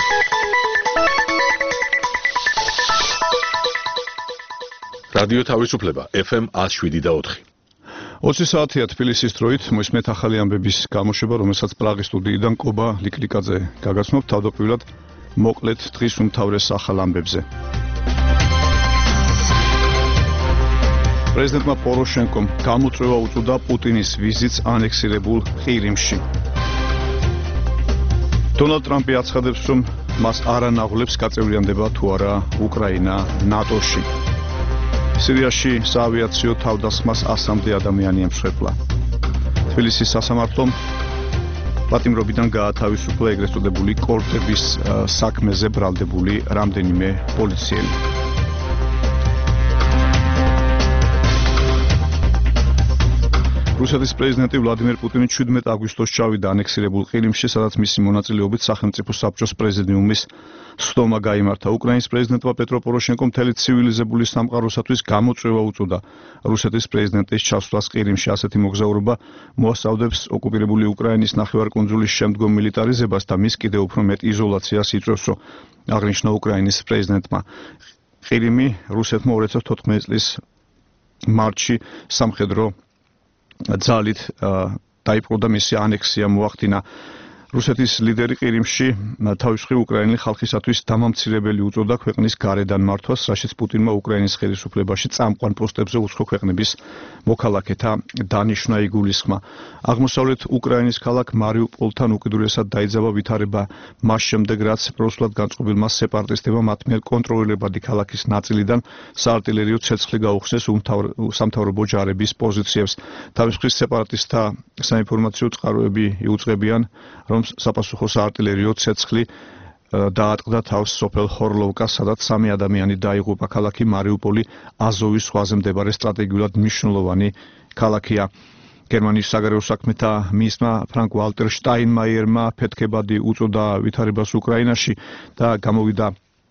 რადიო თავისუფლება FM 107.4. 20 საათია თბილისის დროით მოსმენთ ახალი ამბების გამოშვება, რომელსაც პრაღის სტუდიიდან კობა ლიკლიკაძე გაგაცნობთ. თავდაპირველად მოკლედ დღის უმთავრეს ახალ ამბებზე. პრეზიდენტმა პოროშენკომ გამოწვევა უწოდა პუტინის ვიზიტს ანექსირებულ ყირიმში. დონალდ ტრამპი აცხადებს, რომ მას არ ანაღვლებს გაწევრიანდება თუ არა უკრაინა ნატოში. სირიაში საავიაციო თავდასხმას 100-მდე ადამიანი ემსხვერპლა. თბილისის სასამართლომ პატიმრობიდან გაათავისუფლა ეგრეთ წოდებული კორტების საქმეზე ბრალდებული რამდენიმე პოლიციელი. რუსეთის პრეზიდენტი ვლადიმერ პუტინი 17 აგვისტოს ჩავიდა ანექსირებულ ყირიმში, სადაც მისი მონაწილეობით სახელმწიფო საბჭოს პრეზიდიუმის სხდომა გაიმართა. უკრაინის პრეზიდენტმა პეტრო პოროშენკომ მთელი ცივილიზებული სამყაროსათვის გამოწვევა უწოდა რუსეთის პრეზიდენტის ჩასვლას ყირიმში. ასეთი მოგზაურობა მოასწავდებს ოკუპირებული უკრაინის ნახევარკუნძულის შემდგომ მილიტარიზებას და მის კიდევ უფრო მეტ იზოლაციას იწვევს, აღნიშნა უკრაინის პრეზიდენტმა. ყირიმი რუსეთმა 2014 წლის მარტში სამხედრო ძალით დაიპყრო და მისი ანექსია მოახდინა. რუსეთის ლიდერი ყირიმში თავის მხრივ უკრაინელი ხალხისათვის დამამცირებელი უწოდა ქვეყნის გარედან მართვას, რაშიც პუტინმა უკრაინის ხელისუფლებაში წამყვან პოსტებზე უცხო ქვეყნების მოქალაქეთა დანიშვნა იგულისხმა. აღმოსავლეთ უკრაინის ქალაქ მარიუპოლთან უკიდურესად დაიძაბა ვითარება მას შემდეგ, რაც პროსვლად განწყობილმა სეპარატისტებმა მათ მიერ კონტროლირებადი ქალაქის ნაწილიდან საარტილერიო ცეცხლი გაუხსნეს სამთავრობო ჯარების პოზიციებს. თავის მხრივ სეპარატისტთა საინფორმაციო წყაროები იუწყებიან, რომ საპასუხო საარტილერიო ცეცხლი დაატყდა თავს სოფელ ხორლოვკას, სადაც 3 ადამიანი დაიღუპა. ქალაქი მარიუპოლი აზოვის ზღვაზე მდებარე სტრატეგიულად მნიშვნელოვანი ქალაქია. გერმანიის საგარეო საქმეთა მინისტრმა ფრანკ ვალტერ შტაინმაიერმა ფეთქებადი უწოდა ვითარებას უკრაინაში და გამოვიდა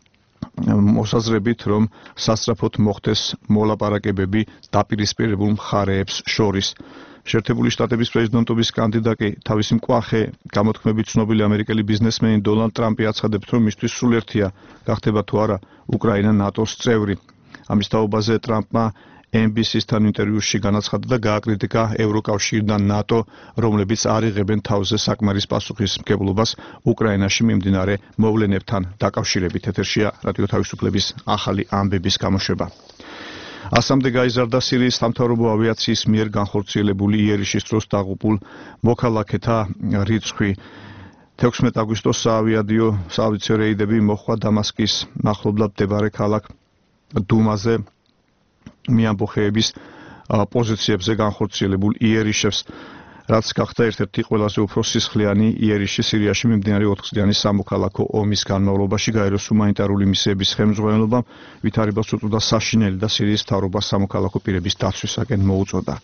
მოსაზრებით, რომ სასწრაფოდ მოხდეს მოლაპარაკებები დაპირისპირებულ მხარეებს შორის. შეერთებული შტატების პრეზიდენტობის კანდიდატი თავისი მკვახე გამოთქმებით ცნობილი ამერიკელი ბიზნესმენი დონალდ ტრამპი აცხადებს, რომ მისთვის სულერთია გახდება თუ არა უკრაინა ნატოს წევრი. ამის თაობაზე ტრამპმა NBC-სთან ინტერვიუში განაცხადა და გააკრიტიკა ევროკავშირი და ნატო, რომლებიც არ იღებენ თავზე საკმარის პასუხისმგებლობას უკრაინაში მიმდინარე მოვლენებთან დაკავშირებით. ეთერშია რადიო თავისუფლების ახალი ამბების გამოშვება. ასამდე გაიზარდა სირიის სამთავრობო ავიაციის მიერ განხორციელებული იერიშის დროს დაღუპულ მოქალაქეთა რიცხვი. 16 აგვისტოს საავიაციო რეიდები მოხდა დამასკის მახლობლად მდებარე ქალაქ დუმაზე მიამბოხეების პოზიციებზე განხორციელებულ იერიშებს, რაც გახდა ერთ-ერთი ყველაზე უფრო სისხლიანი იერიში სირიაში მიმდინარე 4 წლიანი სამოქალაქო ომის განმავლობაში. გაეროს ჰუმანიტარული მისიების ხელმძღვანელობამ ვითარებას უწოდა საშინელი და სირიის მთავრობას სამოქალაქო პირების დაცვისაკენ მოუწოდა.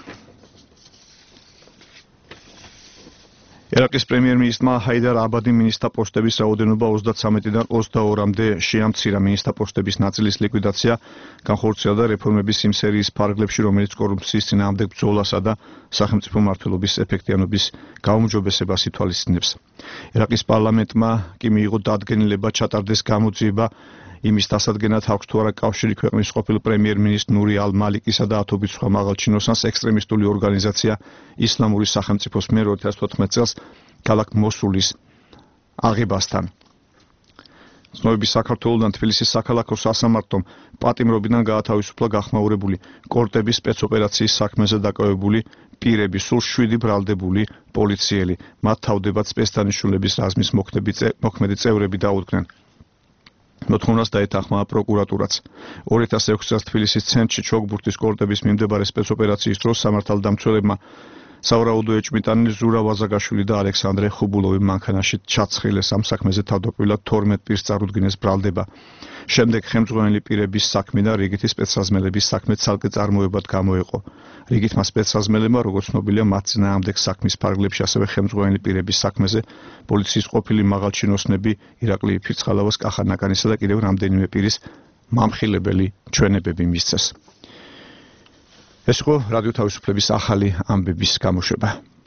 ერაყის პრემიერ-მინისტრმა ჰაიდარ აბადი მინისტრთა პოსტების რაოდენობა 33-დან 22-მდე შეამცირა. მინისტრთა პოსტების ნაწილის ლიკვიდაცია განხორციელდა რეფორმების იმ სერიის ფარგლებში, რომელიც კორუფციის წინააღმდეგ ბრძოლასა და სახელმწიფო მმართველობის ეფექტიანობის გაუმჯობესებას ითვალისწინებს. ერაყის პარლამენტმა კი მიიღო დადგენილება ჩატარდეს გამოძიება იმის დასადგენად, აქვს თუ არა კავშირი ქვეყნის ყოფილ პრემიერ-მინისტრ ნური ალ-მალიკისა და ათობით სხვა მაღალჩინოსანს ექსტრემისტული ორგანიზაცია ისლამური სახელმწიფოს მიერ 2014 წელს ქალაქ მოსულის აღებასთან. ცნობების საქართველოდან თბილისის საქალაქო სასამართლომ პატიმრობიდან გაათავისუფლა გახმაურებული კორტების სპეცოპერაციის საქმეზე დაკავებული პირები, სულ 7 ბრალდებული პოლიციელი. მათ თავდებად სპეცდანიშნულების რაზმის მოქმედი წევრები დაუდგნენ. მოთხოვნას დაეთანხმა პროკურატურაც. 2006 წელს თბილისის ცენტრში ჩოგბურთის კორტების მიმდებარე სპეცოპერაციის დროს სამართალდამცველებმა სავრაუდო ეჭვმიტანილი ზურა ვაზაგაშვილი და ალექსანდრე ხუბულოვი მანქანაში ჩაცხილეს. ამ საქმეზე თავდაპირველად 12 პირს წარუდგინეს ბრალდება. შემდეგ ხელმძღვანელი პირების საქმე და რიგითი სპეცრაზმელების საქმე ცალკე წარმოებად გამოეყო. რიგითმა სპეცრაზმელებმა, როგორც ცნობილია, მათ წინააღმდეგ საქმის ფარგლებში, ასევე ხელმძღვანელი პირების საქმეზე პოლიციის ყოფილი მაღალჩინოსნები ირაკლი ფირცხალავას, კახა ნაკანისა და კიდევ რამდენიმე პირის მამხილებელი ჩვენებები მისცეს. ეს იყო რადიო თავისუფლების ახალი ამბების გამოშვება.